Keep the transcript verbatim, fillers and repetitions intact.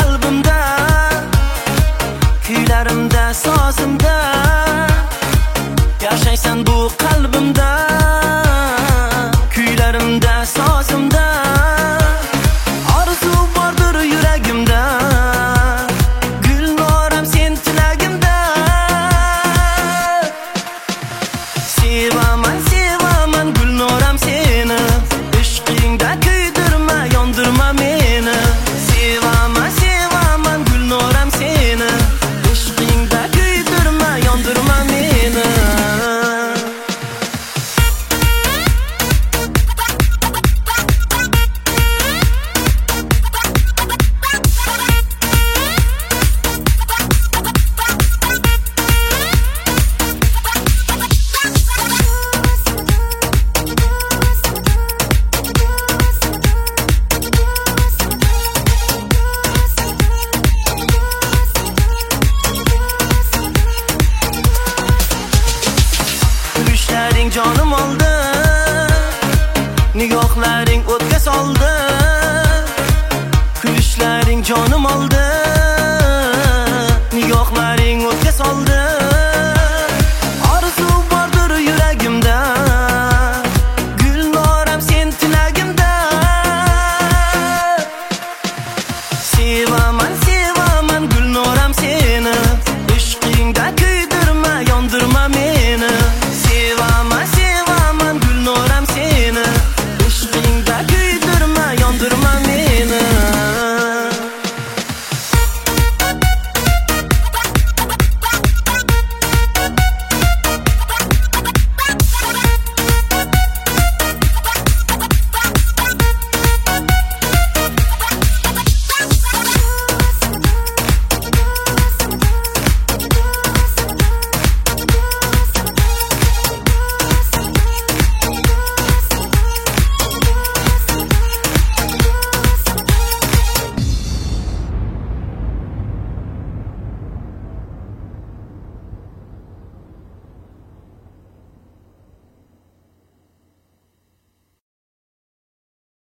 qalbimda, kuylarimda, sozimda, yashaysan bu qalbimda, kuylarimda, sozimda, orzu bordir yuragimda, gulnoram sen tilagimda. Sevaman, sevaman gulnoram seni, ishqingda kuydirma, yondirma meni. Sevaman, sevaman gulnoram seni, ishqingda kuydirma, yondirma meni. Kulishlaring jonim oldi, nigohlaring o'tga soldi. Kulishlaring jonim oldi, nigohlaring o'tga soldi.